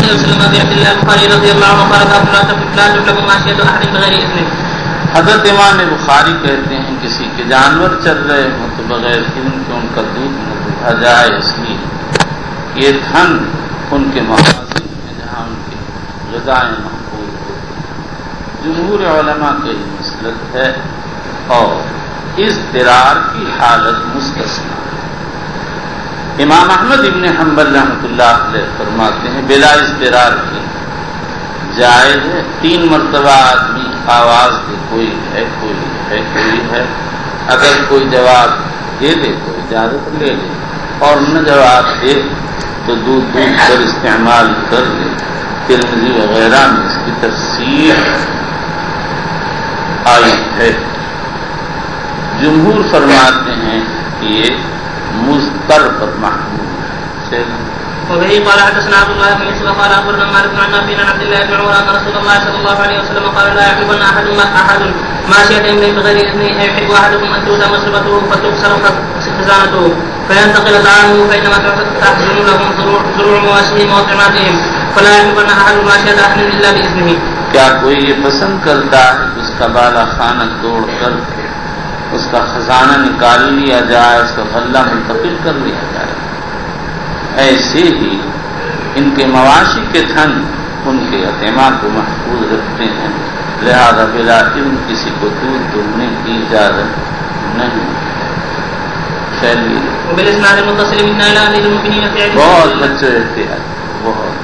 عليه وسلم أبي عبد الله البخاري رضي الله عنه قال لا تطلب ماشية أحد بغير إذنه. حضرت امام بخاری کہتے ہیں کسی کے جانور چل رہے ہوں تو بغیر اذن کے ان کا دودھ نہ دھا جائے، اس لیے یہ دھن ان کے مخازن میں جہاں ان کی غذائیں محفوظ ہوتی ہیں۔ جمہور علماء کا یہ مسلک ہے اور اضطرار کی حالت مستثنیٰ ہے۔ امام احمد ابن حنبل رحمۃ اللہ علیہ فرماتے ہیں بلا اضطرار کی جائز ہے، 3 مرتبہ آدمی آواز دے کوئی ہے کوئی ہے کوئی ہے، اگر کوئی جواب دے دے تو اجازت لے لے اور نہ جواب دے تو دودھ کر استعمال کر لے۔ ترمذی وغیرہ میں اس کی تفسیر آئی ہے۔ جمہور فرماتے ہیں کہ یہ مضطر پر محمول ہے۔ وبه قال حدثنا عبد الله بن يوسف قال اخبرنا مالك عن نافع عن عبد الله بن عمر ان رسول الله صلى الله عليه وسلم قال لا يحلبن احد ماشية امرئ بغير اذنه، يحب احدكم ان تؤتى مشربته فتكسر خزانته فينتقل طعامه فانما تحزن لهم زروع مواشيهم وطعماتهم فلا يحلبن احد ماشية احد الا باذنه۔ کیا کوئی یہ پسند کرتا ہے کہ اس کا بالا خانہ توڑ کر اس کا خزانہ نکال لیا جائے، اس کا غلہ منتقل کر لیا جائے؟ ایسے ہی ان کے مواشی کے دھن ان کے اطعمہ کو محفوظ رکھتے ہیں، لہذا بلا علم کسی کو دودھ دھونے کی اجازت نہیں۔ چلیے بہت بچے رہتے ہیں، بہت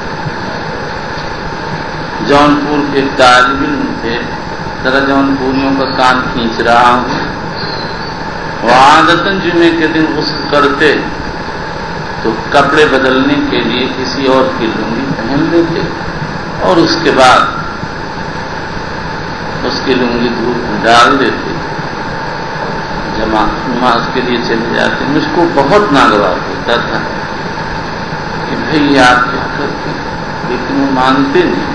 جونپور کے ایک طالب علم تھے، ذرا جونپوریوں کا کام کھینچ رہا ہوں۔ وہ عادتاً جمعے کے دن غسل کرتے تو کپڑے بدلنے کے لیے کسی اور کی لنگی پہن لیتے اور اس کے بعد اس کی لنگی دھوپ میں ڈال دیتے، نماز کے لیے چلے جاتے۔ مجھ کو بہت ناگوار ہوتا تھا کہ بھئی آپ کیا کرتے، لیکن وہ مانتے نہیں۔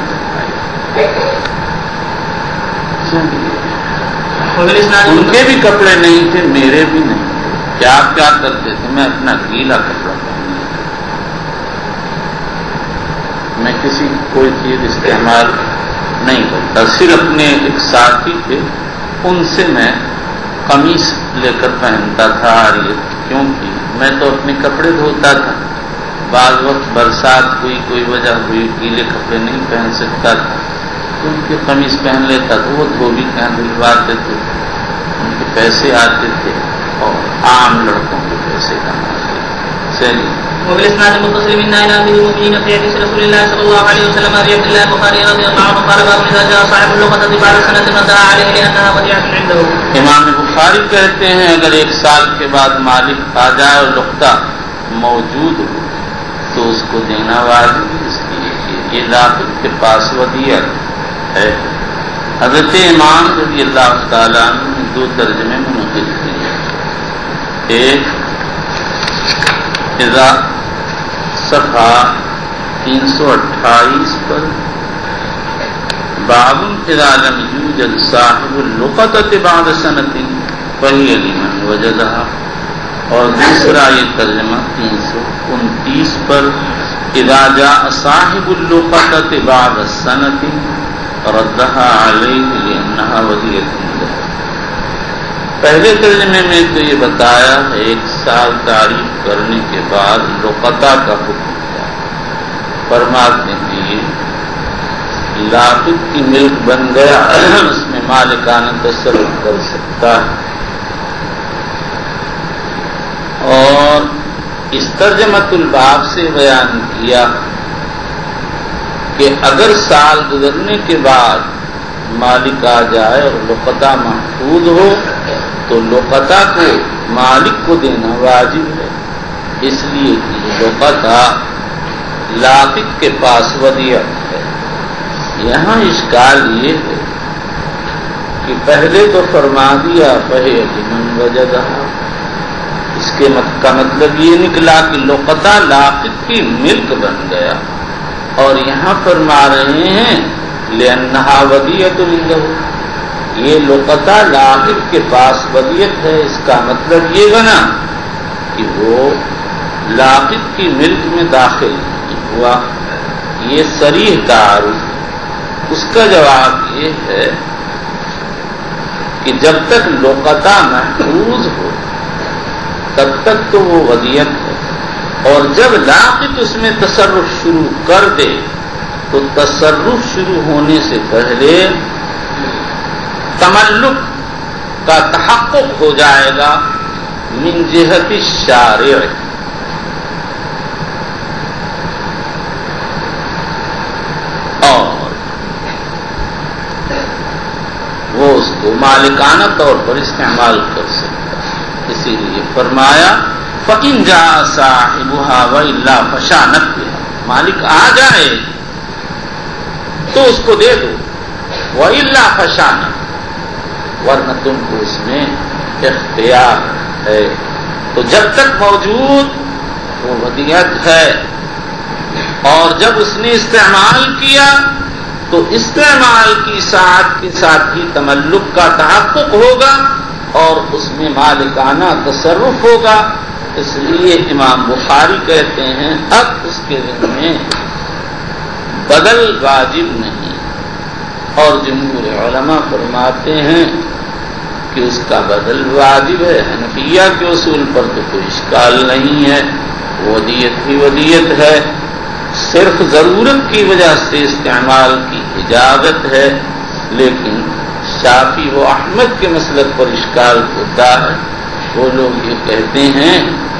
ان کے بھی کپڑے نہیں تھے، میرے بھی نہیں تھے، کیا آپ کیا کرتے تھے؟ میں اپنا گیلا کپڑا میں کسی کوئی چیز استعمال نہیں کرتا، صرف اپنے ایک ساتھی تھے ان سے میں قمیص لے کر پہنتا تھا عاریت، کیونکہ میں تو اپنے کپڑے دھوتا تھا، بعض وقت برسات ہوئی کوئی وجہ ہوئی گیلے کپڑے نہیں پہن سکتا تھا تو ان کے قمیص پہن لیتا تھا، وہ دھوبی کہاں دلواتے تھے، ان کے پیسے آتے تھے اور عام لڑکوں کے پیسے کماتے تھے۔ چلیے وبالاسناد المتصل منا الى امير المؤمنين في حديث رسول الله صلى الله عليه وسلم ابي عبد الله البخاري رضي الله عنه قال باب اذا جاء صاحب اللقطه بعد سنه ندى عليه لانها وديعه عنده۔ امام بخاری کہتے ہیں اگر 1 سال کے بعد مالک آ جائے اور لقطہ موجود ہو تو اس کو دینا واجب، اس لیے کہ یہ لاقط کے پاس ودیعت ہے۔ حضرت امام رضی اللہ تعالیٰ عنہ نے 2 ترجمے منعقد کیے، ایک اذا صفحہ 328 پر باب اذا لم یوجد صاحب اللقطة بعد سنة فهي لمن وجدها، اور دوسرا یہ ترجمہ 329 پر اذا جاء صاحب اللقطة بعد السنة ردها عليه لأنها وديعة له۔ پہلے ترجمے میں تو یہ بتایا 1 سال تعریف کرنے کے بعد لقطہ کا حکم کیا، فرماتے ہیں یہ لاقط کی ملک بن گیا، اس میں مالکانہ تصرف کر سکتا ہے۔ اور اس ترجمۃ الباب سے بیان کیا کہ اگر سال گزرنے کے بعد مالک آ جائے اور لقطہ محفوظ ہو تو لقطہ کو مالک کو دینا واجب ہے، اس لیے کہ لقطہ لاقط کے پاس ودیعت ہے۔ یہاں اشکال یہ ہے کہ پہلے تو فرما دیا فہی لمن وجدہا، اس کے کا مطلب یہ نکلا کہ لقطہ لاقط کی ملک بن گیا، اور یہاں فرما رہے ہیں لأنہا ودیعۃ عنہ، یہ لقطہ لاقط کے پاس ودیعت ہے، اس کا مطلب یہ بنا کہ وہ لاقط کی ملک میں داخل نہیں ہوا، یہ صریح تعارف، اس کا جواب یہ ہے کہ جب تک لقطہ محفوظ ہو تب تک تو وہ ودیت ہے، اور جب لاقط اس میں تصرف شروع کر دے تو تصرف شروع ہونے سے پہلے تملک کا تحقق ہو جائے گا من جہت الشارع، اور وہ اس کو مالکانہ طور پر استعمال کر سکتا ہے۔ اسی لیے فرمایا فَإِنْ جَاءَ صَاحِبُهَا وَإِلَّا فَشَانَتْ بِهَا، مالک آ جائے تو اس کو دے دو، وَإِلَّا فَشَانَتْ، ورنہ تم کو اس میں اختیار ہے۔ تو جب تک موجود وہ ودیعت ہے، اور جب اس نے استعمال کیا تو استعمال کی ساعت کے ساتھ ہی تملک کا تحقق ہوگا اور اس میں مالکانہ تصرف ہوگا۔ اس لیے امام بخاری کہتے ہیں اب اس کے ذمہ میں بدل واجب نہیں، اور جمہور علماء فرماتے ہیں کہ اس کا بدل واجب ہے۔ حنفیہ کے اصول پر تو کوئی اشکال نہیں ہے، ودیت ہی ودیت ہے، صرف ضرورت کی وجہ سے استعمال کی اجازت ہے۔ لیکن شافعی و احمد کے مسلک پر اشکال ہوتا ہے، وہ لوگ یہ کہتے ہیں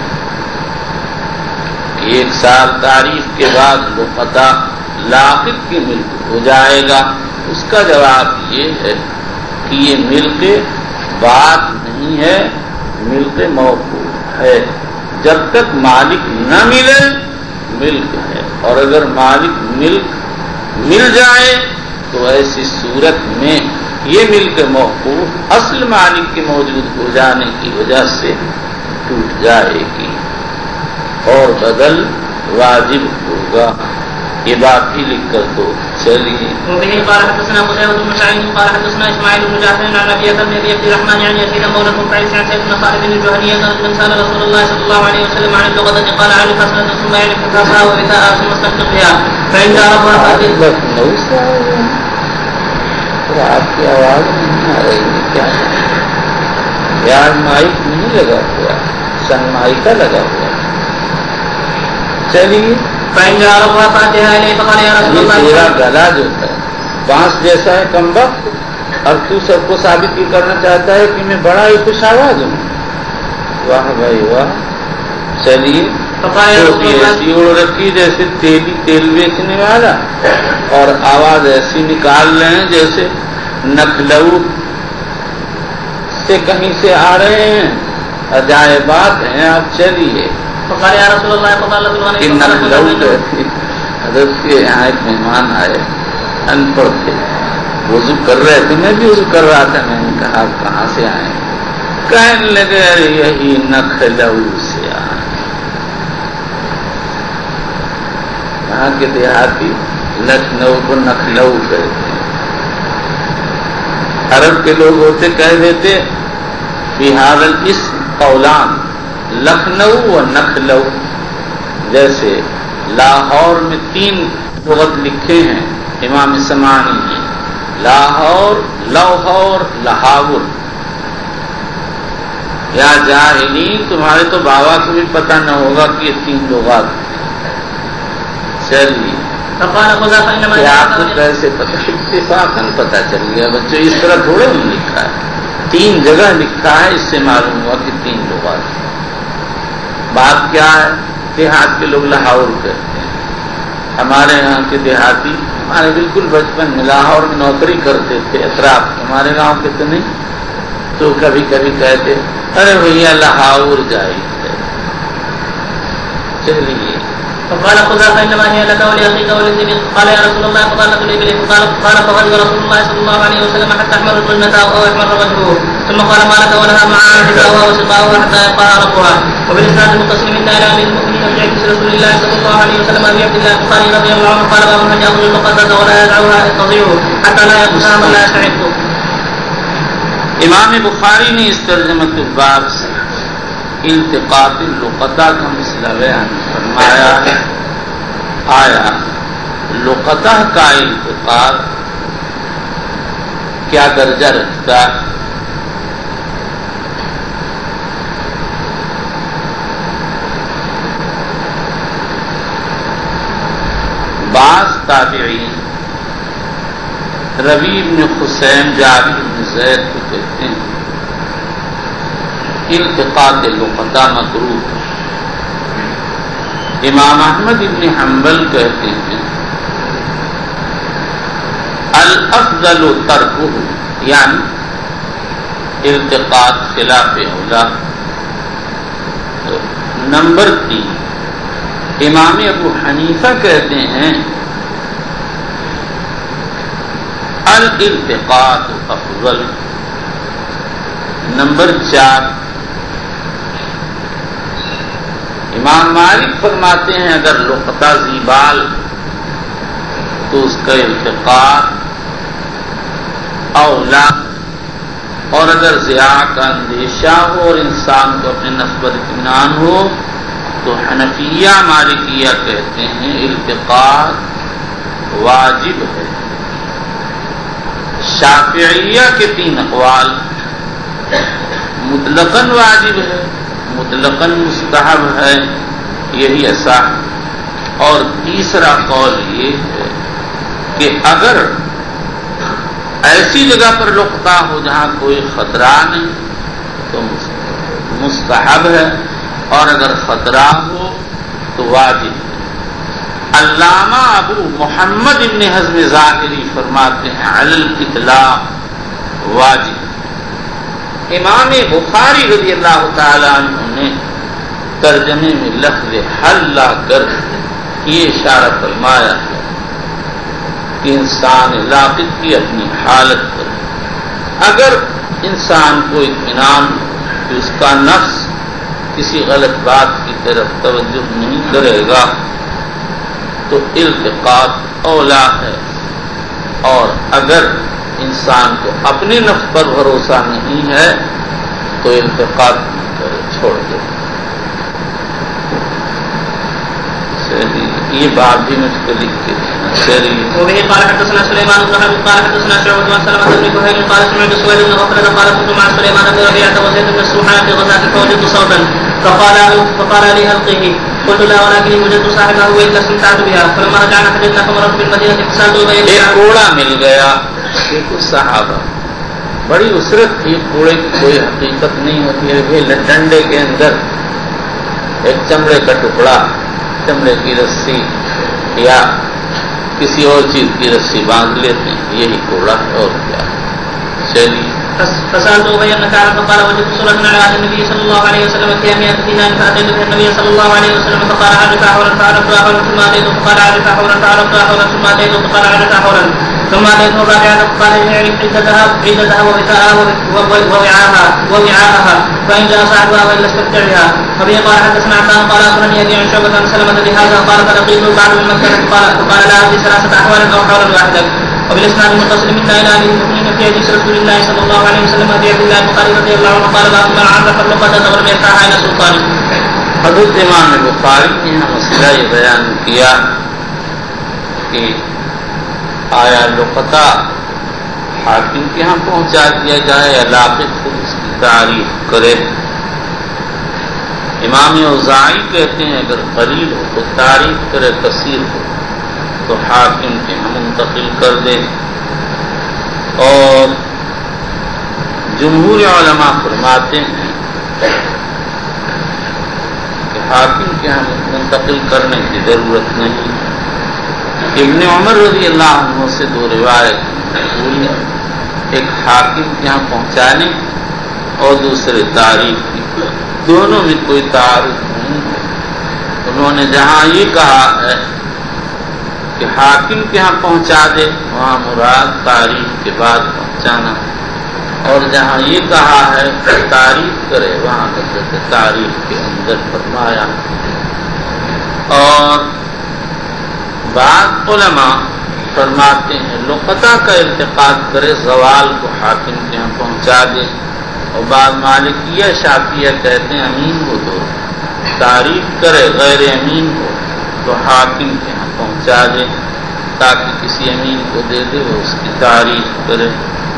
کہ 1 سال تعریف کے بعد لقطہ لاقط کی ملک ہو جائے گا۔ اس کا جواب یہ ہے کہ یہ ملک بات نہیں ہے، ملک موقوف ہے۔ جب تک مالک نہ ملے ملک ہے، اور اگر مالک مل جائے تو ایسی صورت میں یہ ملک موقوف اصل مالک کے موجود ہو جانے کی وجہ سے ٹوٹ جائے گی اور بدل واجب ہوگا۔ یہ بات بھی لکھ کر دو۔ چلیے وبه قال حدثنا قتيبة بن سعيد قال حدثنا اسماعيل بن جعفر عن ابي بن ابي عبد الرحمن عن يزيد مولى المقعد عن سيدنا خالد بن الجهني ان رجلا سال رسول الله صلى الله عليه وسلم عن اللغة قال علف حسنة ثم يعرف كفافها وبثاءها ثم استنطق بها فإن جاربها فأتت۔ آپ کی آواز نہیں آ رہی ہے کیا؟ یار مائک نہیں لگا ہوا، سن مائکا لگا ہوا۔ چلیے فإن جاربها فأتها إليه فقال يا رسول الله، تیرا گلا جو ہے بانس جیسا ہے کمبخت، اور تو سب کو ثابت یہ کرنا چاہتا ہے کہ میں بڑا ہی خوش آواز ہوں۔ واہ بھائی واہ۔ چلیے ایسی اڑ رکھی جیسے تیل بیچنے والا، اور آواز ایسی نکال رہے ہیں جیسے نخلو سے کہیں سے آ رہے ہیں۔ عجائبات ہیں آپ۔ چلیے فقال يا رسول الله فقال له حضرت کے یہاں ایک مہمان آئے، ان پڑھ تھے، وضو کر رہے تھے، میں بھی وضو کر رہا تھا۔ میں نے کہا آپ کہاں سے آئے؟ کہنے لگے ارے یہی نخلو سے آئے۔ یہاں کے دیہاتی لکھنؤ کو نخلو کہتے ہیں، عرب کے لوگ ہوتے کہہ دیتے بہار الاسم قولان، لکھنؤ و نخلو۔ جیسے لاہور میں 3 لغت لکھے ہیں امام سمعانی نے، لاہور، لوہور، لہاور۔ یا جاہلین، تمہارے تو بابا کو بھی پتہ نہ ہوگا کہ یہ 3 لغات۔ چلیے آپ کو کیسے پتہ؟ اتفاقاً پتہ چل گیا بچوں، اس طرح تھوڑے نہیں لکھا ہے، 3 جگہ لکھا ہے، اس سے معلوم ہوا کہ 3 لغات۔ بات کیا ہے؟ دیہات کے لوگ لاہور کہتے ہیں، ہمارے یہاں کے دیہاتی، ہمارے بالکل بچپن میں لاہور میں نوکری کرتے تھے اطراف، ہمارے گاؤں کے تو نہیں، تو کبھی کبھی کہتے ارے بھیا لاہور جائیے۔ چلیے فقال خذها فإنما هي لك ولأخيك وللذئب. قال يا رسول الله فضالة الإبل. قال فغضب رسول الله صلى الله عليه وسلم حتى أحمرت وجنتها أو أحمر وجهه، ثم قال ما لك ولها معها حذاؤها وسقاؤها حتى يبقى ربها. وبالإسناد المتصل من إلى أمير المؤمنين في حديث رسول الله صلى الله عليه وسلم أبي عبد الله البخاري رضي الله عنه قال باب من يأخذ المقدسة ولا يدعوها تضيع حتى لا يأخذها من لا يستحق. امام بخاری نے اس ترجمۃ الباب سے التقاط اللقطہ کا مسئلہ بیان فرمایا ہے۔ آیا لقطہ کا التقاط کیا درجہ رکھتا ہے؟ بعض تابعین ربیع بن حسین جابر بن زید کو کہتے ہیں التقاط لقطہ مکروہ ہے۔ امام احمد بن حنبل کہتے ہیں الافضل ترکہ، یعنی التقاط خلاف اولا۔ نمبر 3 امام ابو حنیفہ کہتے ہیں الالتقاط افضل۔ نمبر 4 امام مالک فرماتے ہیں اگر لقطہ زیبال تو اس کا التقاط اولا، اور اگر ضیاء کا اندیشہ ہو اور انسان کو اپنے نفس پر اطمینان ہو تو حنفیہ مالکیہ کہتے ہیں التقاط واجب ہے۔ شافعیہ کے 3 اقوال، مطلقاً واجب ہے، مطلقاً مستحب ہے، یہی اصح، اور تیسرا قول یہ ہے کہ اگر ایسی جگہ پر لقطہ ہو جہاں کوئی خطرہ نہیں تو مستحب ہے، اور اگر خطرہ ہو تو واجب ہے۔ علامہ ابو محمد ابن حزم ظاہری فرماتے ہیں علی الاطلاق واجب۔ امام بخاری رضی اللہ تعالی عنہ نے ترجمے میں لفظ حل لا کر یہ اشارہ فرمایا ہے کہ انسان لاقط کی اپنی حالت پر اگر انسان کو اطمینان کہ اس کا نفس کسی غلط بات کی طرف توجہ نہیں کرے گا تو التقاط اولا ہے، اور اگر انسان کو اپنے نفس پر بھروسہ نہیں ہے تو التقاط چھوڑ دے۔ یہ بات بھی مجھ کو لکھ کے دینا۔ وبه قال حدثنا سليمان بن حرب قال حدثنا شعبة عن سلمة بن كهيل قال سمعت سويد بن غفلة قال كنت مع سليمان بن ربيعة وزيد بن السوحان في غزاة فوجدت صوتا فقال لي ألقه، قلت لا ولكني وجدت صاحبه وإلا استمتعت بها، فلما رجعنا حدثنا فمررت بالمدينة فسألت البين ایک کوڑا مل گیا، دیکھو صحابہ بڑی عسرت تھی، کوڑے کی کوئی حقیقت نہیں ہوتی ہے، ڈنڈے کے اندر ایک چمڑے کا ٹکڑا، چمڑے کی رسی یا کسی اور چیز کی رسی باندھ لیتے ہیں، یہی کوڑا ہے اور کیا ہے۔ چلیے فسألت أبي بن كعب فقال وجدت سورة على عهد النبي صلى الله عليه وسلم فيها 100 دينار فأتيت بها النبي صلى الله عليه وسلم فقال عرفها حولا فعرفتها حولا ثم أتيته فقال عرفها حولا فعرفتها حولا ثم أتيته فقال عرفها حولا ثم أتيته الرابعة فقال اعرف عدتها ووعاءها فإن جاء صاحبها وإلا استمتع بها. وبه قال حدثنا عفان قال أخبرني أبي عن شعبة عن سلمة بهذا قال فلقيته بعد من مكة فقال لا أدري 3 أحوال أو حولا واحدا. وبالإسناد المتصل منا إلى أبي المؤمنين في حديث رسول الله صلى الله عليه وسلم أبي عبد الله البخاري رضي الله عنه قال باب من عرف اللقطة ولم يرفعها إلى سلطانه. حضرت امام بخاری نے یہاں مسئلہ یہ بیان کیا کہ آیا لقطہ حاکم کے ہاں پہنچا دیا جائے یا لاقط خود اس کی تعریف کرے۔ امام اوزاعی کہتے ہیں اگر قلیل ہو تو تعریف کرے، کثیر ہو تو حاکم کے ہم منتقل کر دیں، اور جمہور علماء فرماتے ہیں کہ حاکم کے ہم منتقل کرنے کی ضرورت نہیں۔ ابن عمر رضی اللہ عنہ سے 2 روایت ہوئی، ایک حاکم کے ہاں پہنچانے اور دوسرے تعریف کی، دونوں میں کوئی تعارف نہیں ہے۔ انہوں نے جہاں یہ کہا ہے کہ حاکم کے ہاں پہنچا دے وہاں مراد تعریف کے بعد پہنچانا، اور جہاں یہ کہا ہے کہ تعریف کرے وہاں حضرت تعریف کے اندر فرمایا۔ اور بعض علماء فرماتے ہیں لقطہ کا التقاط کرے، زوال کو حاکم کے ہاں پہنچا دے، اور بعض مالکیہ شافعیہ کہتے ہیں امین ہو تو تعریف کرے، غیر امین ہو تو حاکم کے ہاں پہنچا دے۔ تاکہ کسی امین کو دے دے وہ اس کی تعریف کرے.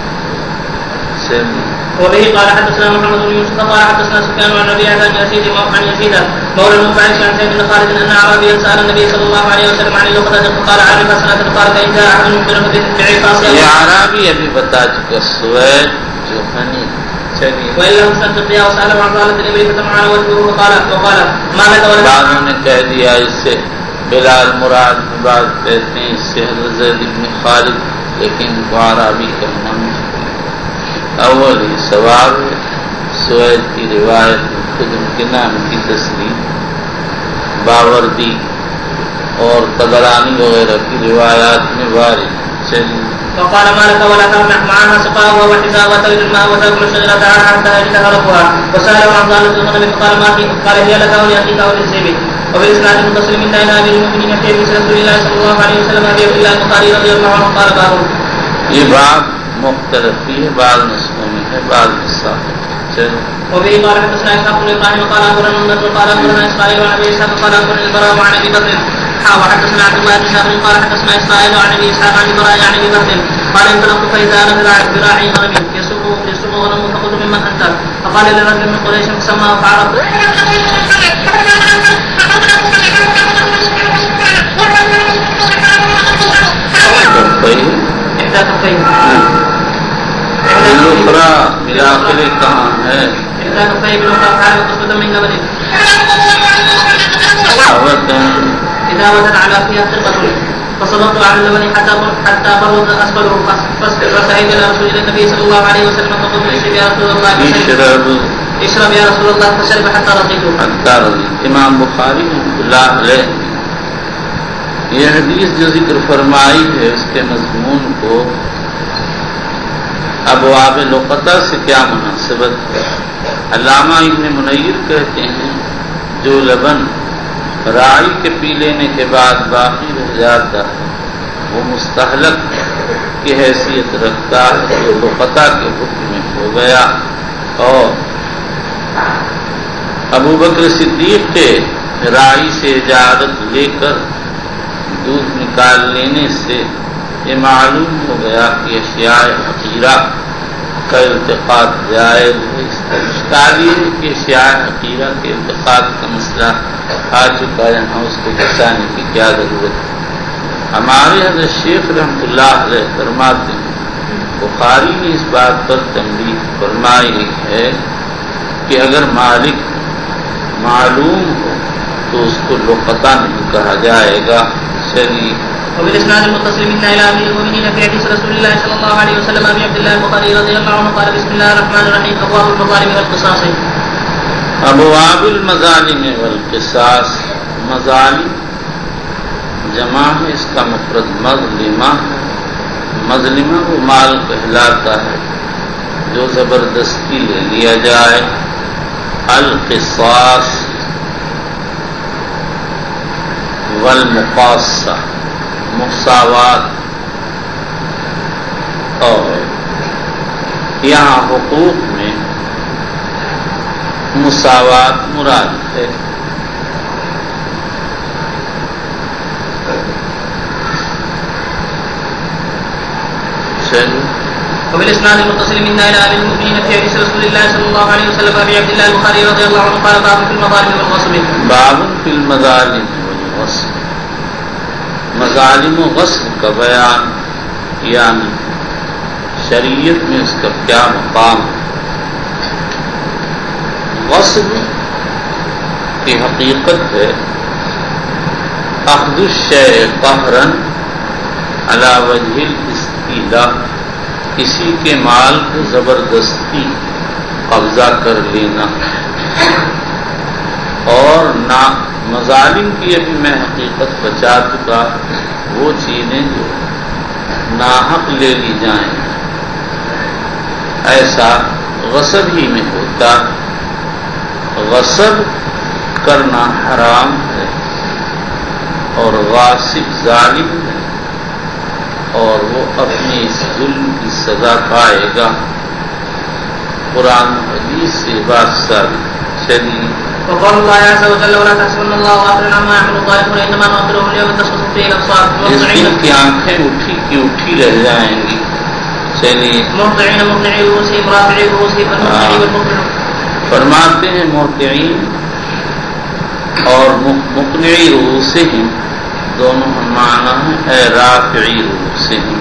وبه قال حدثنا محمد بن يوسف قال حدثنا سفيان عن ابي عن يزيد عن يزيد مولى المبارك عن زيد بن خالد ان اعرابيا سال النبي صلى الله عليه وسلم عن اللقطه فقال عارف سنه قال فان جاء احد مخبره بعفاص. یہ اعرابی ابھی بتا چکا سوید جو ہنی. چلیے وإلا مستقيا وسأل عن ضالة الإبل فتمعن وجهه وقال ما لك ولا. بعضوں نے کہہ دیا اس سے بلال مراد بعض کہتے ہیں اس سے حضرت زید بن خالد لیکن اعرابی کہنا مشکل. اول ہی سوال سوید کی روایت خود ان کے نام کی تصریح باوردی اور طبرانی وغیرہ کی روایات میں وارد. چلیے وقال ما لك ولا تمنع معها سقاها وحذاء وترد الماء وتاكل الشجرة عنها حتى يجدها ربها. وسأله عن ضالة الغنم فقال ما في قال هي لك ولأخيك وللذئب. وبالإسناد المتصل من دين أمير المؤمنين في حديث رسول الله صلى الله عليه وسلم أبي عبد الله البخاري رضي الله عنه قال باب. یہ باب مختلف بھی ہے بعض نسخوں میں ہے بعض حصہ. چلو وبه قال حدثنا اسحاق بن ابراهيم قال اخبرنا النضر قال اخبرنا اسماعيل عن ابي اسحاق قال اخبرنا البراء عن ابي بكر وحدثنا عبد الله بن شهاب قال حدثنا اسماعيل عن ابي اسحاق عن البراء عن ابي بكر قال انطلقت فاذا انا براعي غنم يسوق غنم فقلت ممن انت فقال لرجل من قريش فسماه فعرفت. احدى كفيه الاخرى بالاخر کہاں ہے؟ احدى كفيه بالاخرى فعرفت قصبة من لبن اذا وزن على فيها خرقة فصبرت على اللبن حتى برد اسفله فسعيد الى رسول النبي صلى الله عليه وسلم فقلت اشرب يا رسول الله اشرب يا رسول الله فشرب حتى رضيته. امام بخاری رحمۃ اللہ علیہ یہ حدیث جو ذکر فرمائی ہے اس کے مضمون کو ابواب لقطہ سے کیا مناسبت ہے؟ علامہ ابن منیر کہتے ہیں جو لبن راعی کے پی لینے کے بعد باقی رہ جاتا ہے وہ مستحلق کی حیثیت رکھتا ہے جو لقطہ کے حکم میں ہو گیا. اور ابو بکر صدیق کے راعی سے اجازت لے کر دودھ نکال لینے سے یہ معلوم ہو گیا کہ اشیاء حقیرہ کا التقاط جائز ہے. اس کا اشکال یہ ہے کہ اشیاء حقیرہ کے التقاط کا مسئلہ آ چکا ہے یہاں اس کو بچانے کی کیا ضرورت ہے. ہمارے حضرت شیخ رحمۃ اللہ علیہ فرماتے ہیں بخاری نے اس بات پر تنبیہ فرمائی ہے کہ اگر مالک معلوم ہو تو اس کو لقطہ نہیں کہا جائے گا. چلیے وبالاسناد المتصل من الى امير المؤمنين في حديث رسول الله صلى الله عليه وسلم ابي عبد الله البخاري رضي الله عنه قال بسم الله الرحمن الرحيم ابواب المظالم والقصاص. ابواب المظالم والقصاص مظالم جمع ہے اس کا مفرد مظلمہ. مظلمہ وہ مال کہلاتا ہے جو زبردستی لے لیا جائے. القصاص والمقاصہ مساوات اور یہاں حقوق میں مساوات مراد ہے. وبالاسناد المتصل من الى امير المؤمنين في حديث رسول الله صلى الله عليه وسلم ابي عبد الله البخاري رضي الله عنه قال باب في المظالم والغصب. باب في المظالم والغصب. مظالم و غصب کا بیان یعنی شریعت میں اس کا کیا مقام. غصب کی حقیقت ہے اخذ الشیء قہرا علی وجہ الاستیلاء کسی کے مال کو زبردستی قبضہ کر لینا. اور نہ مظالم کی ابھی میں حقیقت بچا چکا وہ چیزیں جو ناحق لے لی جائیں ایسا غصب ہی میں ہوتا. غصب کرنا حرام ہے اور غاصب ظالم ہے اور وہ اپنے اس ظلم کی سزا پائے گا. قرآن حدیث سے بات ثابت. چلیے وقال الله عز وجل ولا تحسبن الله غافلا عما يعمل الظالمون انما نؤخرهم ليوم تشخص فيه الابصار جس دن کی آنکھیں اٹھی کی اٹھی رہ جائیں گی. چلیے مهطعين مقنعي رؤوسهم رافعي رؤوسهم المقنعي والمقنع. فرماتے ہیں مہطعین اور مقنعی رؤوسہم دونوں معنی ہیں اے رافعی رؤوسہم.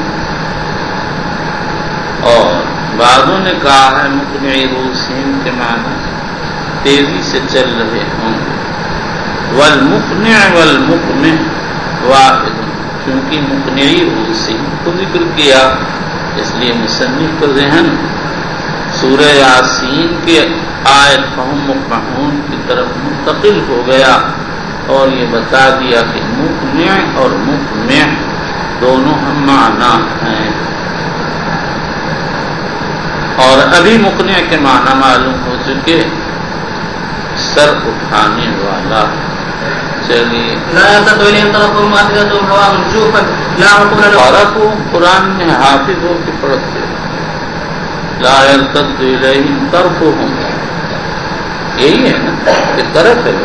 اور بعضوں نے کہا ہے مقنعی رؤوسہم کے معنی تیزی سے چل رہے ہوں گے. والمقنع والمقنع واحد، کیونکہ مقنعی رؤوسہم کو ذکر کیا اس لیے مصنف کا ذہن سورہ یاسین کے آیت فہم مقنعون کی طرف منتقل ہو گیا اور یہ بتا دیا کہ مقنع اور مقنع دونوں ہم معنی ہیں. اور ابھی مقنع کے معنی معلوم ہو چکے سر اٹھانے والا. چلیے لا يرتد اليهم طرفهم وافئدتهم هواء جوفا لا عقول له. طرف قرآن میں حافظ ہو کے پڑھتے لا يرتد اليهم طرفهم، یہی ہے نا کہ طرف ہے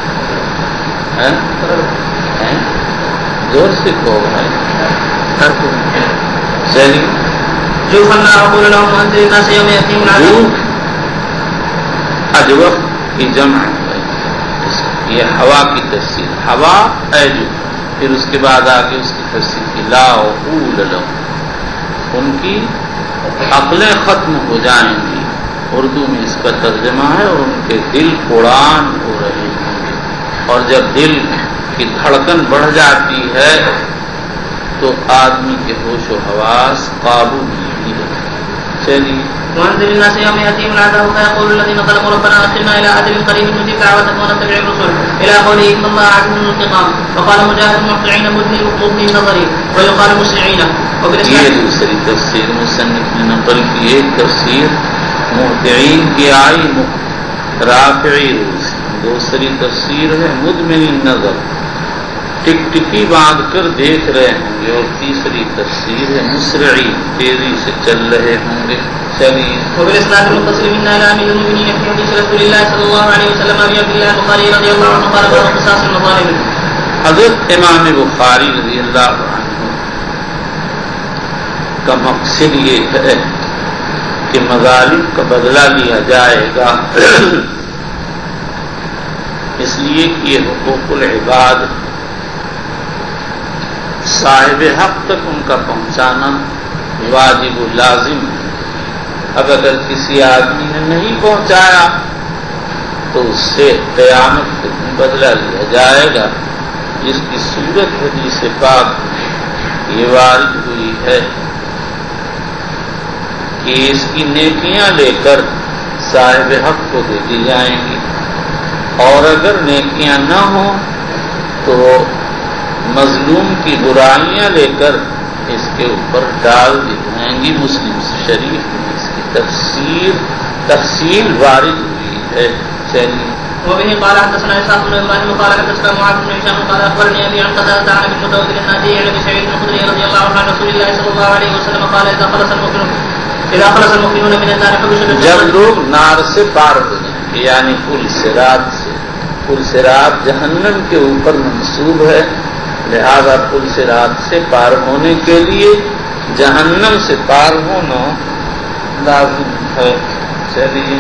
بھائی، زور سے کہو بھائی. چلیے جوفا لا عقول له وانذر الناس يوم ياتيهم العذاب. اجوف کی جمع ہے، یہ ہوا کی تفسیر ہوا ایجو، پھر اس کے بعد آگے اس کی تفسیر کی لا عقول لهم، ان کی عقلیں ختم ہو جائیں گی. اردو میں اس کا ترجمہ ہے اور ان کے دل اڑان ہو رہے ہوں گے. اور جب دل کی دھڑکن بڑھ جاتی ہے تو آدمی کے ہوش و حواس قابو میں نہیں رہتے. چلیے وانذر الناس يوم ياتيهم العذاب فيقول الذين ظلموا ربنا اخرنا الى اجل قريب نجب دعوتك ونتبع الرسل الى قوله ان الله عزيز انتقام. وقال مجاهد مهطعين مبني النظر ويقال مسرعين. یہ دوسری تفسیر مصنف نے نقل کی. ایک تفسیر مہطعین کی آئی رافعی روس، دوسری تفسیر ہے مدمن النظر، ٹک ٹکی باندھ کر دیکھ رہے ہوں گے. اور تیسری تفسیر ہے مسرعین، تیزی سے چل رہے ہوں گے. چلیے وبالاسناد المتصل منا الى امير المؤمنين في حديث رسول الله صلى الله عليه وسلم ابي عبد الله البخاري رضي الله عنه قال باب قصاص المظالم. حضرت امام بخاری رضی اللہ عنہ کا مقصد یہ ہے کہ مظالم کا بدلہ لیا جائے گا، اس لیے کہ یہ حقوق العباد صاحب حق تک ان کا پہنچانا واجب و لازم ہے. اب اگر کسی آدمی نے نہیں پہنچایا تو اس سے قیامت تک بدلہ لیا جائے گا، جس کی صورت حدیث پاک یہ وارد ہوئی ہے کہ اس کی نیکیاں لے کر صاحب حق کو دے دی جائیں گی، اور اگر نیکیاں نہ ہوں تو مظلوم کی برائیاں لے کر اس کے اوپر ڈال دی جائیں گی. مسلم شریف میں اس کی تفصیل وارد ہوئی ہے. چلیے وبه قال حدثنا اسحاق بن ابراهيم قال حدثنا معاذ بن هشام قال اخبرني ابي عن قتاده عن ابي المتوكل النادي عن ابي سعيد الخدري رضي الله عنه عن رسول الله صلى الله عليه وسلم قال اذا خلص المؤمنون من النار حبسوا. جب لوگ نار سے پار ہو جائیں گے، یعنی پل صراط جہنم کے اوپر منصوب ہے، لہذا پل صراط سے پار ہونے کے لیے جہنم سے پار ہونا لازم ہے. چلیے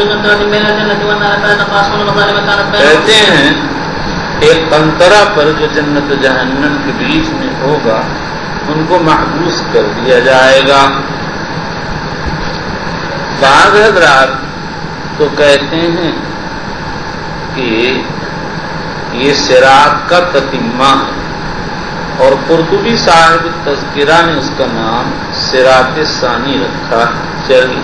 کہتے ہیں ایک قنطرہ پر جو جنت و جہنم کے بیچ میں ہوگا ان کو محبوس کر دیا جائے گا. بعض حضرات تو کہتے ہیں کہ یہ صراط کا تتمہ ہے، اور قرطبی صاحب تذکرہ نے اس کا نام صراط ثانی رکھا. چلیے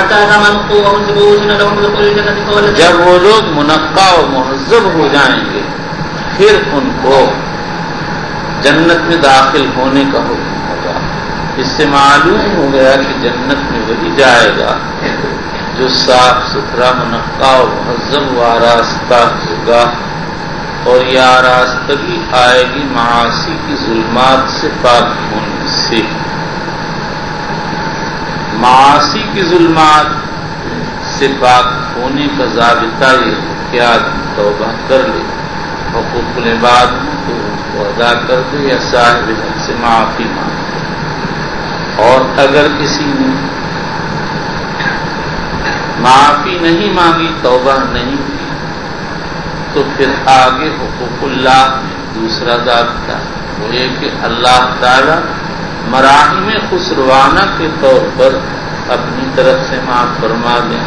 جب وہ لوگ منقع و مہذب ہو جائیں گے پھر ان کو جنت میں داخل ہونے کا حکم ہوگا. اس سے معلوم ہو گیا کہ جنت میں وہی جائے گا جو صاف ستھرا منقع و مہذب و آراستہ ہوگا، اور یہ آراستگی آئے گی معاصی کی ظلمات سے پاک ہونے سے. معاصی کی ظلمات سے پاک ہونے کا ضابطہ یہ کیا توبہ کر لے، حقوق العباد تو اس کو ادا کر دے یا صاحب حق سے معافی مانگے۔ اور اگر کسی نے معافی نہیں مانگی، توبہ نہیں کی، تو پھر آگے حقوق اللہ میں دوسرا ضابطہ وہ یہ کہ اللہ تعالی مراحم خسروانہ کے طور پر اپنی طرف سے معاف فرما دیں،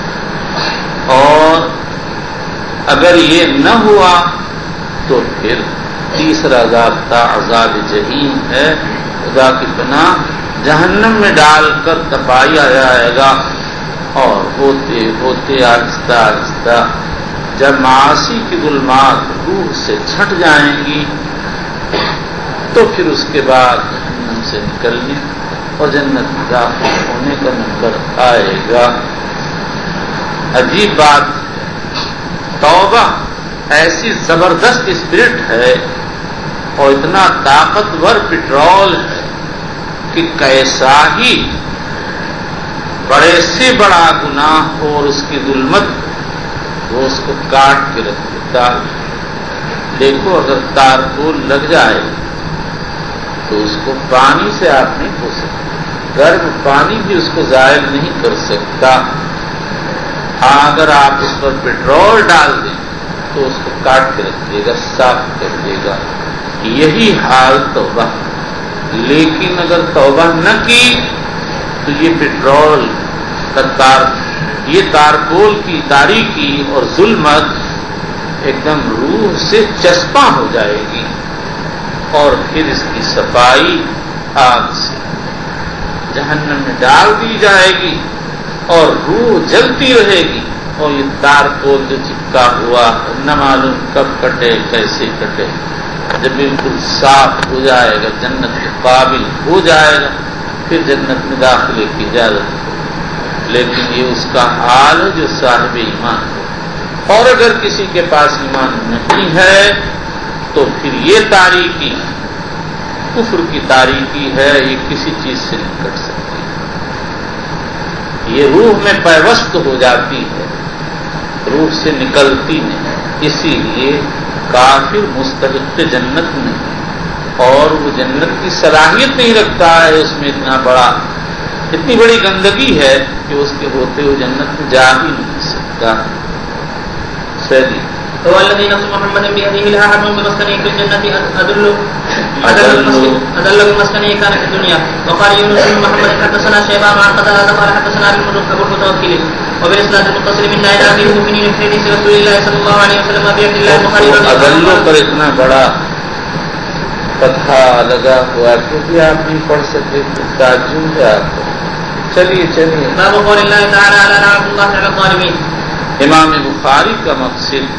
اور اگر یہ نہ ہوا تو پھر تیسرا ضابطہ عذاب جہنم ہے، خدا کی پناہ، جہنم میں ڈال کر تپایا جائے گا، اور ہوتے ہوتے آہستہ آہستہ جب معاصی کی ظلمات روح سے چھٹ جائیں گی تو پھر اس کے بعد جہنم سے نکلنے اور جنت میں داخل ہونے کا نمبر آئے گا۔ عجیب بات، توبہ ایسی زبردست اسپرٹ ہے اور اتنا طاقتور پٹرول ہے کہ کیسا ہی بڑے سے بڑا گناہ ہو اور اس کی ظلمت وہ اس کو کاٹ کے رکھ دیتا۔ دیکھو اگر تارکول لگ جائے تو اس کو پانی سے آپ نہیں دھو سکتے، گرم پانی بھی اس کو ظاہر نہیں کر سکتا۔ اگر آپ اس پر پیٹرول ڈال دیں تو اس کو کاٹ کے رکھ دے گا، صاف کر دے گا۔ یہی حال توبہ، لیکن اگر توبہ نہ کی تو یہ پیٹرول کا یہ تارکول کی تاریکی اور ظلمت ایک دم روح سے چسپاں ہو جائے گی، اور پھر اس کی صفائی آگ سے جہنم میں ڈال دی جائے گی اور روح جلتی رہے گی، اور یہ تارکول جو چپکا ہوا نہ معلوم کب کٹے کیسے کٹے، جب بالکل صاف ہو جائے گا، جنت کے قابل ہو جائے گا، پھر جنت میں داخلے کی اجازت ہو۔ لیکن یہ اس کا حال ہے جو صاحب ایمان ہو، اور اگر کسی کے پاس ایمان نہیں ہے تو پھر یہ تاریکی کفر کی تاریکی ہے، یہ کسی چیز سے نہیں کٹ سکتی، یہ روح میں پیوست ہو جاتی ہے، روح سے نکلتی نہیں۔ اسی لیے کافر مستحق جنت نہیں، اور وہ جنت کی صلاحیت نہیں رکھتا ہے، اس میں اتنی بڑی گندگی ہے کہ اس کے ہوتے ہوئے جنت میں جا ہی نہیں سکتا۔ صحیح هو الذي نفس محمد بيده لا أحد بمسكنه في الجنة أدل بمسكنه كان في الدنيا. وقال يونس بن محمد حدثنا شيبان عن قتادة قال حدثنا أبو المتوكل وبالإسناد المتصل منا إلى أمير المؤمنين في حديث رسول الله صلى الله عليه وسلم أبي عبد الله البخاري رضي الله عنه. أدل پر اتنا بڑا فتحہ لگا ہوا کیونکہ آپ نہیں پڑھ سکتے، تعجب ہے آپ کو۔ چلیے باب قول اللہ تعالی علی لعنۃ اللہ علی الظالمین۔ امام بخاری کا مقصد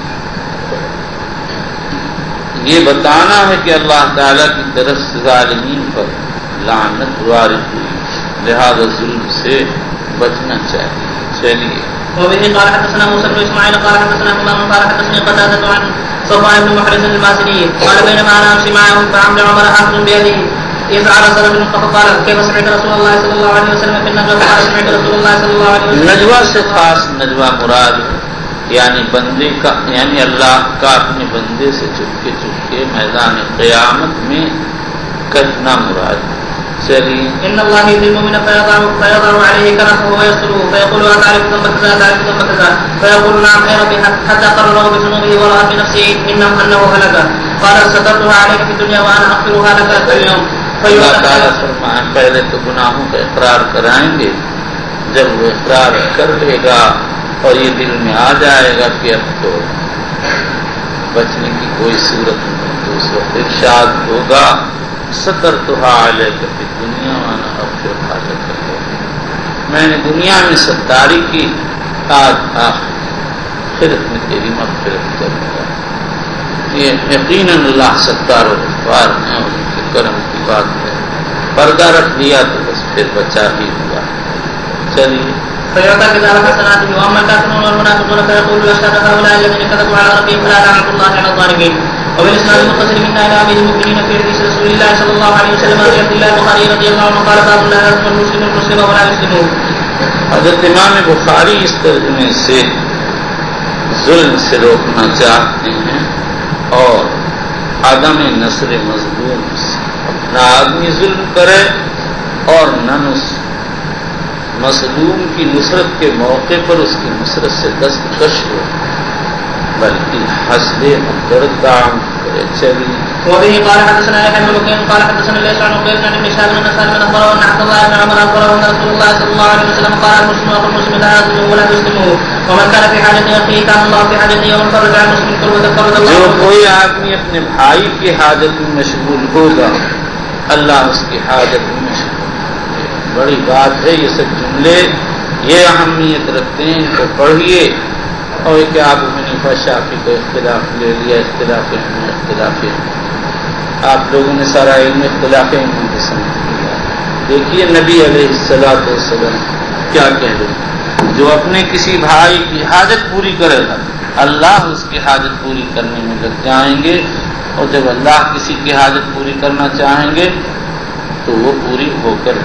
یہ بتانا ہے کہ اللہ تعالیٰ کی طرف سے ظالمین پر لعنت وارد ہوئی، لہذا ظلم سے بچنا چاہیے۔ چلیے وبه قال حدثنا موسى بن اسماعيل قال حدثنا همام قال حدثني قتادة عن صفوان بن محرز المازني قال بينما انا امشي معهم فعمد عمر اخذ بيده اذ عرس رجل فقال كيف سمعت رسول الله صلى الله عليه وسلم في النجوى قال سمعت رسول الله صلى الله عليه وسلم۔ نجوى سے خاص نجوى مراد یعنی بندے کا، یعنی اللہ کا اپنے بندے سے چپکے میدان قیامت میں کہنا مراد۔ چلیے ان اللہ یذل المؤمن فیضع علیہ کرحه ویستره فیقول اتعرف ذنب كذا تعرف ذنب كذا فیقول نعم اے رب حتى قرره بذنوبه ورأى في نفسه انه هلك قال سترتها عليك في الدنيا وانا اغفرها لك اليوم۔ اللہ تعالیٰ فرمائے پہلے تو گناہوں کا اقرار کرائیں گے، جب وہ اقرار کر لے گا اور یہ دل میں آ جائے گا کہ اب تو بچنے کی کوئی صورت نہیں، تو اس وقت ارشاد ہوگا سترتها علیک فی الدنیا وانا اغفرها لک، میں نے دنیا میں ستاری کی، آج آخرت میں تیری مغفرت کروں گا۔ یہ یقیناً اللہ ستار و غفار ہے اور ان کے کرم کی بات ہے، پردہ رکھ دیا تو بس پھر بچا ہی ہوا۔ چلیے فيعطى كتاب حسناته واما الكافرون والمنافقون فيقول اشهد هؤلاء الذين كذبوا على ربهم فلا لعنة الله على الظالمين۔ وبالاسناد المتصل منا الى امير المؤمنين في حديث رسول الله صلى الله عليه وسلم ابي عبد الله البخاري رضي الله عنه قال باب لا يسلم المسلم المسلم ولا يسلمون۔ حضرت امام بخاری اس ترجمے سے ظلم سے روکنا چاہتے ہیں اور عدم نصر مظلوم سے، نہ آدمی ظلم کرے اور نہ مظلوم کی نصرت کے موقع پر اس کی نصرت سے دستکش ہو، بلکہ حسب مقدرت عام کرے چلی. وبه قال حدثنا يحيى بن بكير قال حدثنا ليس عن عقيل عن ابن شهاب بن سالم اخبره ان عبد الله بن عمر اخبره ان رسول الله صلى الله عليه وسلم قال المسلم اخو المسلم لا يظلمه ولا يسلمه ومن كان في حاجه اخيه كان الله في حاجته يوم فرج عن مسلم فرج الله. جو کوئی آدمی اپنے بھائی کی حاجت میں مشغول ہوگا اللہ اس کی حاجت میں مشغول ہوگا. بڑی بات ہے یہ سب جملے، یہ اہمیت رکھتے ہیں، ان کو پڑھیے. اور کہ ابو حنیفہ شافعی کو اختلاف لے لیا، اختلاف آپ لوگوں نے سارا علم اختلاف کو سمجھ لیا. دیکھیے نبی علیہ الصلوۃ والسلام کیا کہہ رہے، جو اپنے کسی بھائی کی حاجت پوری کرے گا اللہ اس کی حاجت پوری کرنے میں لگ جائیں گے، اور جب اللہ کسی کی حاجت پوری کرنا چاہیں گے تو وہ پوری ہو کر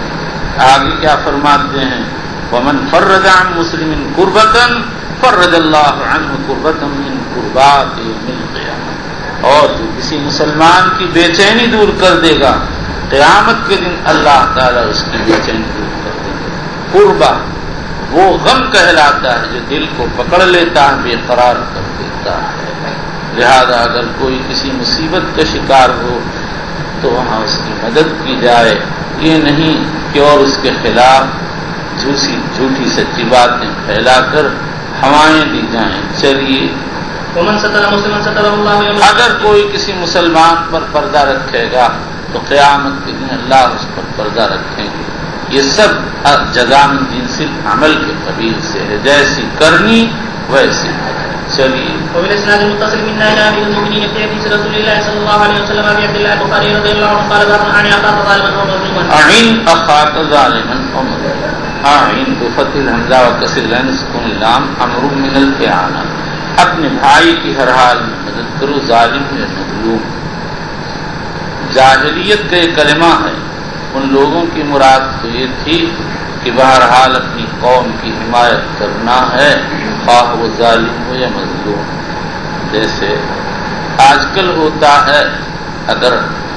آگے کیا فرماتے ہیں، ومن فرج عن مسلم کربۃ فرج اللہ عنہ کربۃ من کربات یوم القیامہ. اور جو کسی مسلمان کی بے چینی دور کر دے گا قیامت کے دن اللہ تعالیٰ اس کی بے چینی دور کر دے گا. قربہ وہ غم کہلاتا ہے جو دل کو پکڑ لیتا ہے، بے قرار کر دیتا ہے. لہذا اگر کوئی کسی مصیبت کا شکار ہو تو وہاں اس کی مدد کی جائے، یہ نہیں کہ اور اس کے خلاف جھوٹی سچی باتیں پھیلا کر ہوائیں دی جائیں. چلیے، ومن ستر مسلما ستره الله يوم. اگر کوئی کسی مسلمان پر پردہ رکھے گا تو قیامت کے دن اللہ اس پر پردہ رکھیں گے. یہ سب جزاء من جنس العمل کے قبیل سے ہے، جیسی کرنی ویسی. چلیے، وبالاسناد المتصل من نائب المؤمنين في حديث رسول الله صلى الله عليه وسلم ابي عبد الله البخاري رضي الله عنه قال ذكر عن اخاك ظالما او مظلوما. اعن اخاك ظالما او مظلوما. اعن بفتح الحمزہ وکسر العين سکون اللام امر من الاعانہ. اپنے بھائی کی ہر حال میں مدد کرو، ظالم یا مظلوم. جاہلیت کا یہ کلمہ ہے، ان لوگوں کی مراد تو یہ تھی کہ بہرحال اپنی قوم کی حمایت کرنا ہے، خواہ وہ ظالم ہو یا مظلوم. جیسے آج کل ہوتا ہے، اگر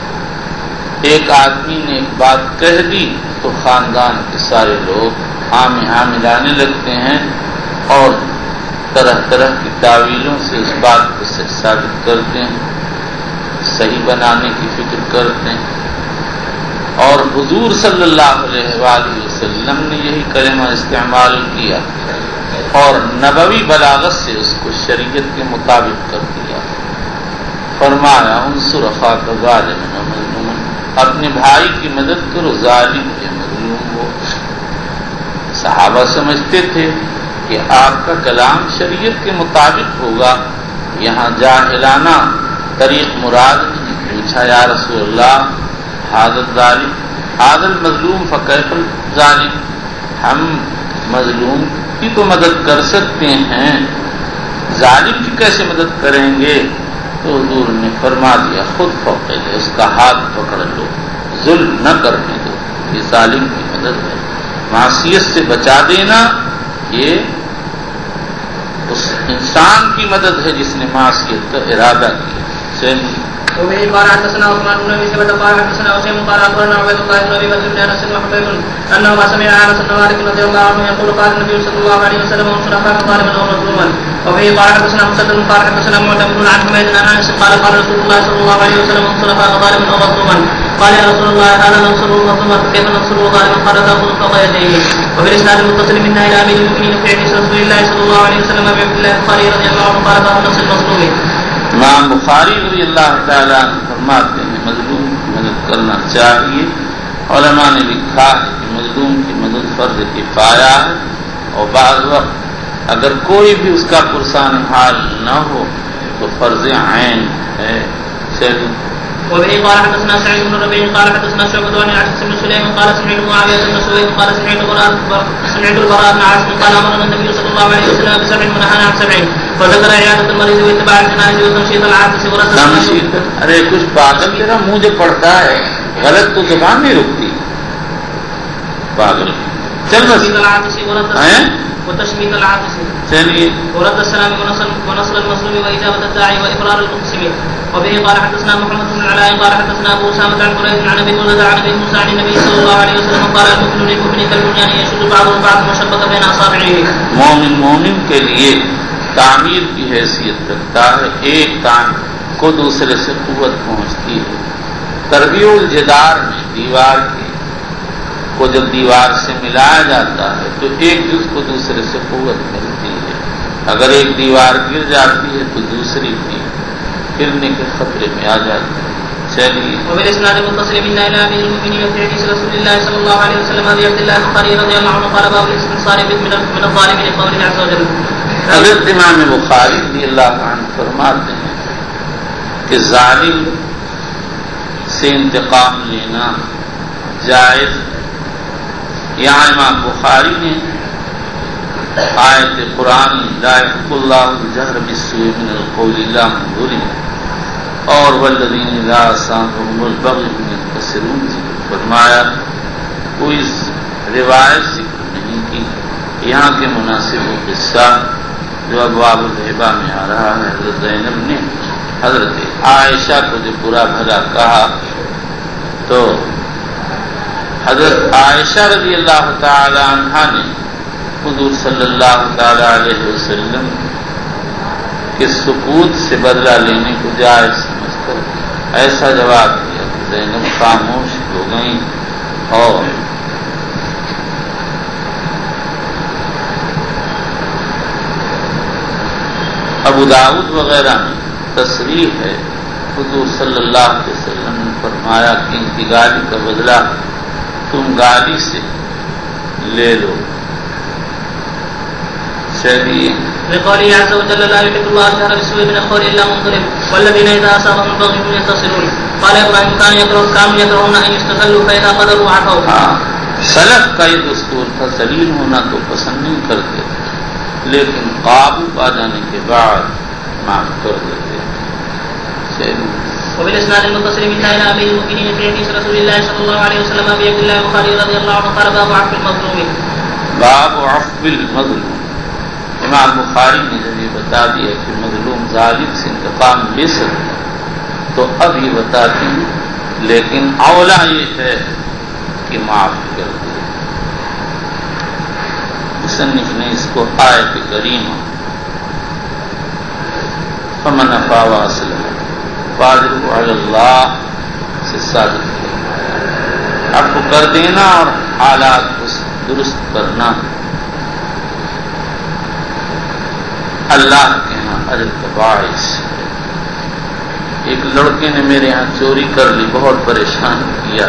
ایک آدمی نے ایک بات کہہ دی تو خاندان کے سارے لوگ ہاں ملانے لگتے ہیں اور طرح طرح کی تعویلوں سے اس بات کو سچ ثابت کرتے ہیں، صحیح بنانے کی فکر کرتے ہیں. اور حضور صلی اللہ علیہ وآلہ وسلم نے یہی کلمہ استعمال کیا اور نبوی بلاغت سے اس کو شریعت کے مطابق کر دیا. فرمایا انصر اخاک ظالما و مظلوما، اپنے بھائی کی مدد کرو ظالم یا مظلوم ہو. صحابہ سمجھتے تھے کہ آپ کا کلام شریعت کے مطابق ہوگا، یہاں جاہلانہ طریق مراد نہیں. پوچھا یا رسول اللہ حاضر ظالم حاضر مظلوم فکیف الظالم، ہم مظلوم کی تو مدد کر سکتے ہیں، ظالم کی کیسے مدد کریں گے؟ تو حضور نے فرما دیا خود فوقے دے، اس کا ہاتھ پکڑ لو، ظلم نہ کرنے دو، یہ ظالم کی مدد ہے. معصیت سے بچا دینا یہ اس انسان کی مدد ہے جس نے معصیت کا ارادہ کیا. چلیے، وبه قال حدثنا عثمان بن ابي شيبه قال حدثنا حسين قال اخبرنا عبيد الله بن ابي بكر بن انس وحبيب انه سمع انس بن مالك رضي الله عنه يقول قال النبي صلى الله عليه وسلم انصر اخاك ظالما او مظلوما. وبه قال حدثنا مسدد قال حدثنا معتمد عن حميد عن انس قال قال رسول الله صلى الله عليه وسلم انصر اخاك ظالما او مظلوما. قال يا رسول الله هذا ننصره مظلوما فكيف ننصره ظالما؟ قال تاخذ فوق يديه. وبالاسناد المتصل من الى امير المؤمنين في حديث رسول الله صلى الله عليه وسلم ابي عبد الله البخاري رضي الله عنه قال باب نصر المظلوم. امام بخاری رضی اللہ تعالیٰ عنہ فرماتے ہیں مظلوم کی مدد کرنا چاہیے. علماء نے لکھا ہے کہ مظلوم کی مدد فرض کفایہ ہے، اور بعض وقت اگر کوئی بھی اس کا پرسان حال نہ ہو تو فرض عین ہے. چلیے، وبه قال حدثنا سعيد بن ربيع قال حدثنا شعبة عن عاصم بن سليم قال سمعت معاوية بن سويد قال سمعت البراء بن عاصم قال امرنا النبي صلى الله عليه وسلم ب7 ونهانا عن 7 وذكر عيادة المريض واتباع الجنائز وتمشيط العاطس ورد. ارے کچھ پاگل تیرا منہ جو پڑتا ہے غلط تو زبان نہیں رکتی. پاگل چل بس وتشميت العاطس. چلیے ورد السلام ونصر المظلوم وإجابة الداعي وإقرار المقسم. وبه قال حدثنا محمد بن العلاء قال حدثنا أبو أسامة عن قريب عن أبي هريرة عن أبي موسى عن النبي صلى الله عليه وسلم قال المؤمن للمؤمن كالبنيان يشد بعضه بعضا وشبك بين أصابعه. مومن کے لیے تعمیر کی حیثیت رکھتا ہے، ایک کان کو دوسرے سے قوت پہنچتی ہے. تربیع الجدار میں دیوار کو جب دیوار سے ملایا جاتا ہے تو ایک جز کو دوسرے سے قوت ملتی ہے. اگر ایک دیوار گر جاتی ہے تو دوسری بھی گرنے کے خطرے میں آ جاتی ہے. چلیے وبالإسناد المتصل من إلى أمير المؤمنين في حديث رسول الله صلى الله عليه وسلم أبي عبد الله البخاري رضي الله عنه قال باب الاستنصار من الظالم لقوله عز وجل. حضرت امام بخاری رضی اللہ عنہ فرماتے ہیں کہ ظالم سے انتقام لینا جائز. یہاں امام بخاری نے آیت قرآن لا يحب الله الجهر بالسوء من القول الا من ظلم اور والذین اذا اصابهم البغي هم ينتصرون فرمایا. کوئی روایت ذکر نہیں کی. یہاں کے مناسب و قصہ جو ابواب الہبہ میں آ رہا ہے، حضرت زینب نے حضرت عائشہ کو جو برا بھلا کہا تو حضرت عائشہ رضی اللہ تعالی عنہا نے حضور صلی اللہ تعالی علیہ وسلم کے سکوت سے بدلہ لینے کو جائز سمجھ کر ایسا جواب دیا کہ زینب خاموش ہو گئیں. اور ابو داؤد وغیرہ میں تصریح ہے حضور صلی اللہ علیہ وسلم نے فرمایا کہ ان کی گالی کا بدلہ تم گالی سے لے لو. چلیے لقوله عز وجل لا يحب الله الجهر بالسوء من القول الا من ظلم والذين اذا اصابهم البغي هم ينتصرون. قال ابراهيم كانوا يكرهون ان يستغلوا فاذا قدروا عفوا. سلف کا یہ دستور تھا، ذلیل ہونا تو پسند نہیں کرتے لیکن قابو پا جانے کے بعد معاف کر دیتے. چلیے وبالاسناد المتصل من الى امير المؤمنين في حديث رسول الله صلى الله عليه وسلم ابي عبد الله البخاري رضي الله عنه قال باب عفو المظلوم. باب عفو المظلوم. امام بخاری نے جب یہ بتا دیا کہ مظلوم ظالم سے انتقام لے سکتا تو اب یہ بتاتے ہیں لیکن اولا یہ ہے کہ معاف کر دے. مصنف نے اس کو آیت کریمہ فمن عفا واصلح فاجرہ علی اللہ سے ثابت کیا. عفو کر دینا اور حالات کو درست کرنا اللہ کے ہاں اجر کا باعث. ایک لڑکے نے میرے ہاں چوری کر لی، بہت پریشان کیا.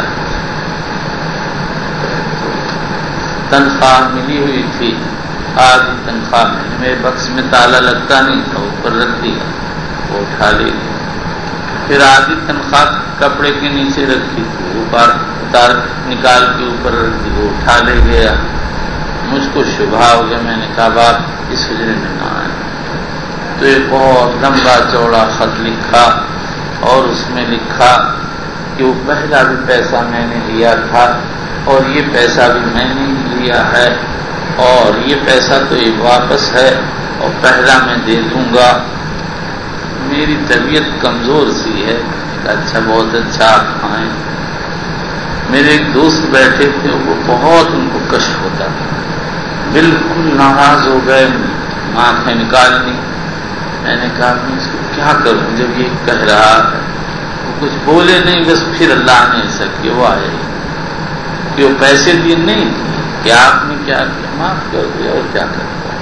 تنخواہ ملی ہوئی تھی، آدھی تنخواہ میں میرے بکس میں تالا لگتا نہیں تھا، اوپر رکھ دیا، وہ اٹھا لے گیا. پھر آدھی تنخواہ کپڑے کے نیچے رکھی تھی، اوپر تار نکال کے اوپر رکھ دی، وہ اٹھا لے گیا. مجھ کو شبہ ہو گیا. میں نے کہا باپ اس حجرے میں نہ آئے. تو ایک بہت لمبا چوڑا خط لکھا اور اس میں لکھا کہ وہ پہلا بھی پیسہ میں نے لیا تھا اور یہ پیسہ بھی میں نے ہی لیا ہے اور یہ پیسہ تو یہ واپس ہے اور پہلا میں دے دوں گا. میری طبیعت کمزور سی ہے. اچھا بہت اچھا آپ آئیں. میرے ایک دوست بیٹھے تھے، وہ بہت ان کو کشف ہوتا تھا، بالکل ناراض ہو گئے، آنکھیں نکال لی. میں نے کہا میں اس کو کیا کروں جب یہ کہہ رہا ہے. وہ کچھ بولے نہیں، بس پھر اللہ نے ایسا کیا وہ آئے کہ وہ پیسے دیے نہیں کہ آپ نے کیا کیا، معاف کر دیا اور کیا کرتا.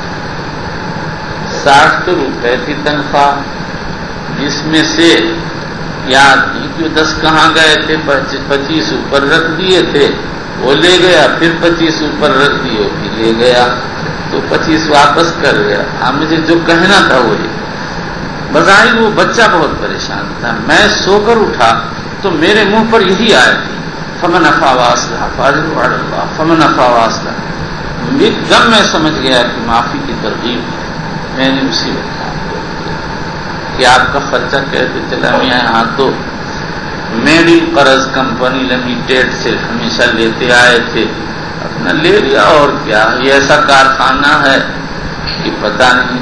60 روپے تھی تنخواہ، جس میں سے یاد نہیں کہ 10 کہاں گئے تھے، 25 اوپر رکھ دیے تھے، وہ لے گیا. پھر 25 اوپر رکھ دیے، وہ بھی لے گیا. تو 25 واپس کر گیا. مجھے جو کہنا تھا وہی. بظاہر وہ بچہ بہت پریشان تھا. میں سو کر اٹھا تو میرے منہ پر یہی آئے تھی فمن عفا واصلح فاجرہ علی اللہ فمن عفا واصلح. ایک دم میں سمجھ گیا کہ معافی کی ترغیب ہے. میں نے اسی وقت کہ آپ کا خرچہ کہتے چلا میاں یہاں تو میری قرض کمپنی لمیٹیڈ سے ہمیشہ لیتے آئے تھے اپنا لے لیا اور کیا. یہ ایسا کارخانہ ہے کہ پتہ نہیں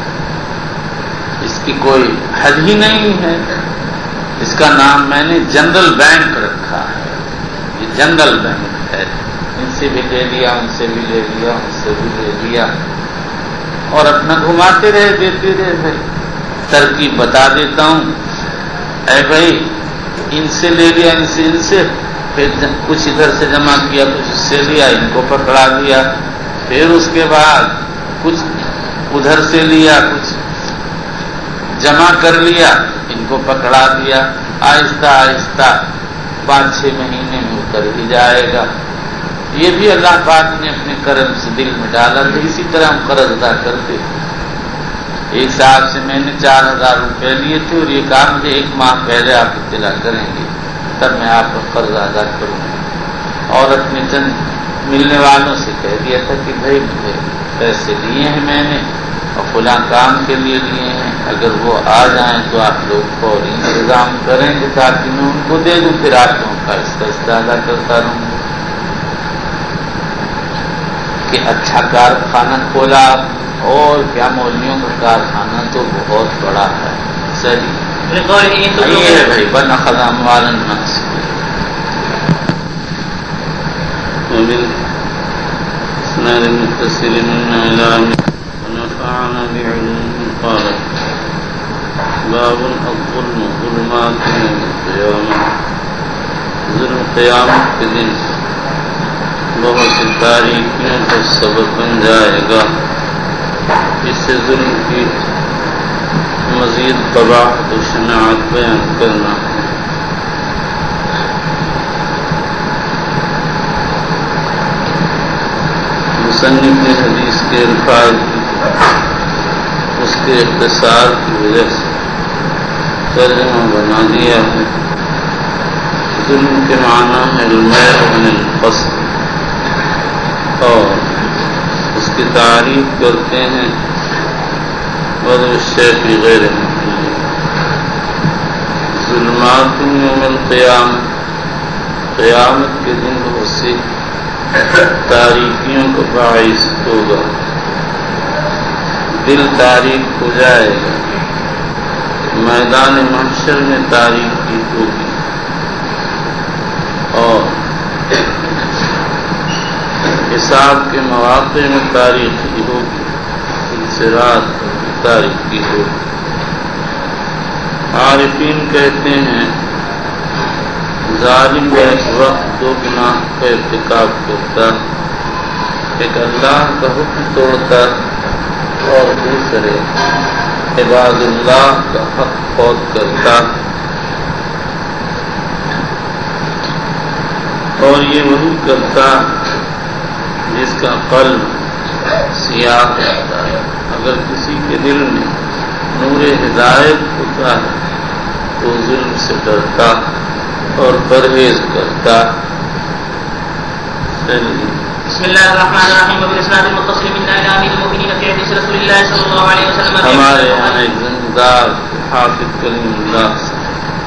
اس کی کوئی حد ہی نہیں ہے. اس کا نام میں نے جنرل بینک رکھا ہے. یہ جنرل بینک ہے. ان سے بھی لے لیا, ان سے بھی لے لیا, ان سے بھی لے لیا اور اپنا گھماتے رہے, دیتے رہے. بھائی ترکیب بتا دیتا ہوں. اے بھائی ان سے لے لیا, ان سے پھر کچھ ادھر سے جمع کیا, کچھ اس سے لیا, ان کو پکڑا دیا. پھر اس کے بعد کچھ ادھر سے لیا, کچھ جمع کر لیا, ان کو پکڑا دیا. آہستہ آہستہ 5-6 مہینے میں اتر ہی جائے گا. یہ بھی اللہ پاک نے اپنے کرم سے دل میں ڈالا تھا. اسی طرح ہم قرض ادا کرتے. ایک صاحب سے میں نے 4000 روپے لیے تھے اور یہ کہا مجھے 1 ماہ پہلے آپ اطلاع کریں گے تب میں آپ کا قرض ادا کروں گا. اور اپنے چند ملنے والوں سے کہہ دیا تھا کہ بھائی مجھے پیسے لیے ہیں میں نے اور فلاں کام کے لیے لیے ہیں, اگر وہ آ جائیں تو آپ لوگ فوری انتظام کریں گے تاکہ میں ان کو دے دوں, پھر آپ لوگوں کا استعدا کرتا رہوں گا. کہ اچھا کارخانہ کھولا اور کیا, مولویوں کا کارخانہ تو بہت بڑا ہے. صحیح یہ ہے بھائی. بن خدام والن نقص اسناد متصل من اعلام ونفعنا بعلوم. قال باب الظلم ظلمات يوم القيامة. ظلم قیامت کے دن بہت سی تاریخیوں کا سبب بن جائے گا. اس سے ظلم کی مزید قباحت و شناعت بیان کرنا ہے. مصنف نے حدیث کے الفاظ اس کے اختصار کی وجہ سے ترجمہ بنا دیا ہے. ظلم کے معنی ہے المیل عن القصد, اور اس کی تعریف کرتے ہیں وضع الشیء فی غیر محلہ. ظلمات یوم القیامہ, قیامت کے دن بہت سی تاریکیوں کا باعث ہوگا. دل تاریک ہو جائے گا, میدان محشر میں تاریکی ہوگی, اور حساب کے مواقع میں تاریخی ہوگی, صراط تاریخی ہوگی. عارفین کہتے ہیں ظالم ایک وقت 2 گناہ کا ارتکاب کرتا, ایک اللہ کا حکم توڑتا اور دوسرے عباد اللہ کا حق فوت کرتا. اور یہ وہی کرتا جس کا قلب سیاہ ہوتا ہے. اگر کسی کے دل میں نور ہدایت ہوتا ہے تو ظلم سے ڈرتا اور پرہیز کرتا. بسم اللہ الرحمن الرحیم. وبالاسناد المتصل من اعلام المؤمنین فی حدیث رسول اللہ صلی اللہ علیہ وسلم. ہمارے یہاں ایک زمیندار حافظ کلیم اللہ سے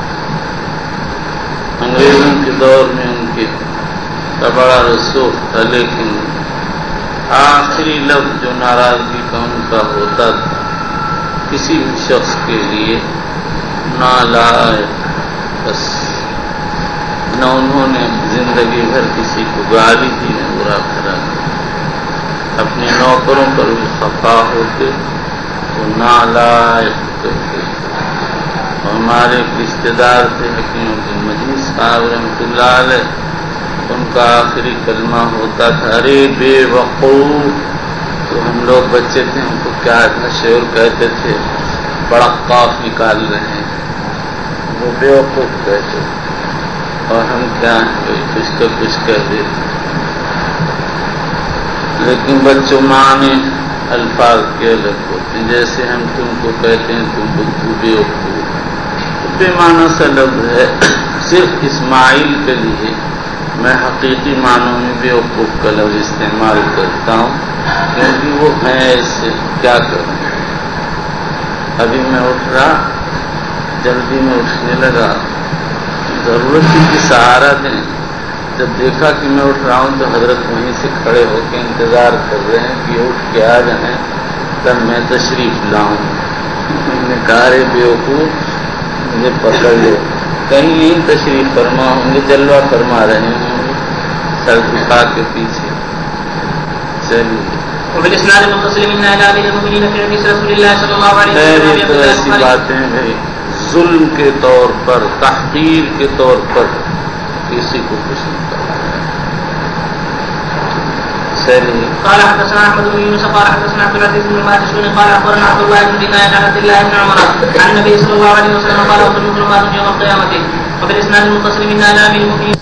انگریزوں کے دور میں ان کے کا بڑا رسوخ تھا, لیکن آخری لفظ جو ناراضگی کا ان کا ہوتا تھا کسی بھی شخص کے لیے نالائق. بس نہ انہوں نے زندگی بھر کسی کو گالی دی نہ برا بھلا. اپنے نوکروں پر بھی خفا ہوتے تو نالائق کہتے. ہمارے رشتے دار تھے حکیم عبد المجید صاحب رحمۃ اللہ علیہ, ان کا آخری کلمہ ہوتا تھا ارے بے وقوف. تو ہم لوگ بچے تھے, ہم کو کیا اتنا شعر کہتے تھے, بڑا قاف نکال رہے ہیں, وہ بے وقوف کہتے, اور ہم کیا کچھ کا کچھ کہہ دیتے. لیکن بچوں معنی الفاظ کے الگ ہوتے ہیں. جیسے ہم تم کو کہتے ہیں تم بدھو بے وقوف, بے معنی سا لفظ ہے. صرف اسماعیل کے لیے میں حقیقی معنوں میں بے وقوف کا لفظ استعمال کرتا ہوں, کیونکہ وہ ہیں ایسے, کیا کروں. ابھی میں اٹھ رہا, جلدی میں اٹھنے لگا, ضرورت تھی کہ سہارا دیں, جب دیکھا کہ میں اٹھ رہا ہوں تو حضرت وہیں سے کھڑے ہو کے انتظار کر رہے ہیں کہ اٹھ کے آ جائیں تب میں تشریف لاؤں. میں نے کہا رے بیوقوف مجھے پکڑ لو، کہیں یہیں تشریف فرما ہوں گے، جلوہ فرما رہے ہوں گے سر جھکا کے پیچھے. چلیے وبالاسناد المتصل من الى امير المؤمنين في حديث رسول الله صلى الله عليه وسلم. تو ایسی باتیں بھائی ظلم کے طور پر، تحقیر کے طور پر کسی کو کچھ نہیں کرنا. چلیے. قال حدثنا احمد بن يونس قال حدثنا عبد العزيز بن ماجشون قال اخبرنا عبد الله بن دينار عن عبد الله بن عمر عن النبي صلى الله عليه وسلم قال وكل ظلمات يوم القيامه. وبالاسناد المتصل من الى امير المؤمنين